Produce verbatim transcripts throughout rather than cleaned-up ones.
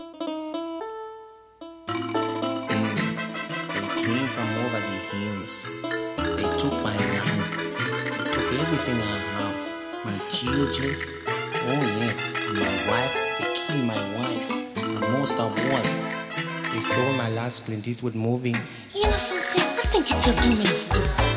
They came from over the hills. They took my land. They took everything I have. My children. Oh yeah. And my wife. They killed my wife. And most of all, they stole my last Clint Eastwood movie. You know something? I think you took too many steps.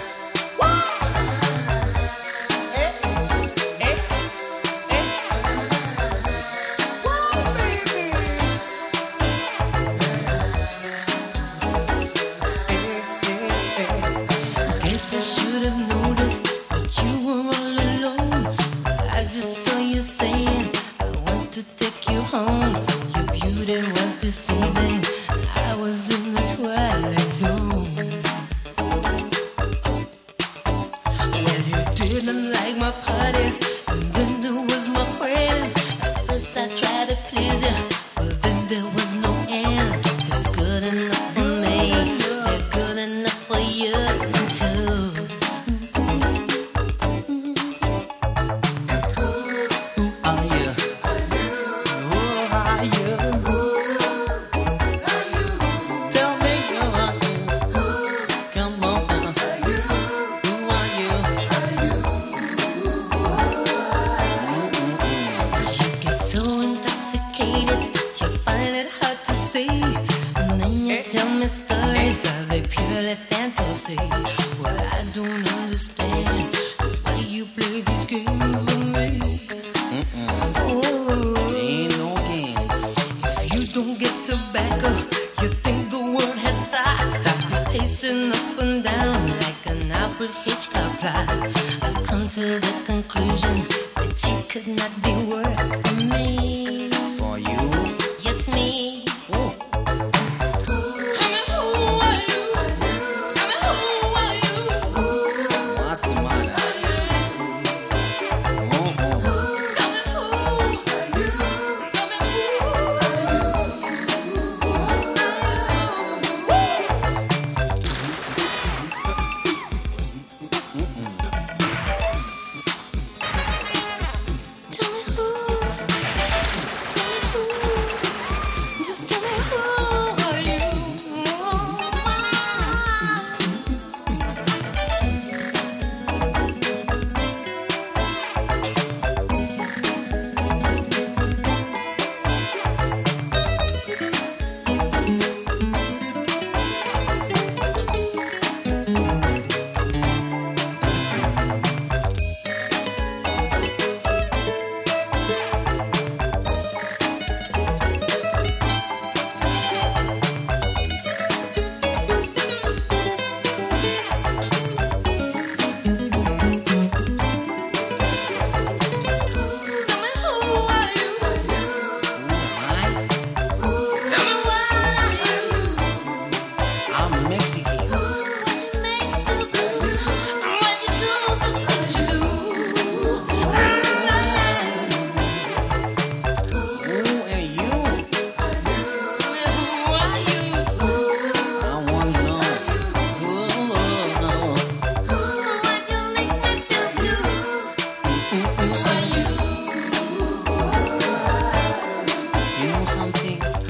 You know something?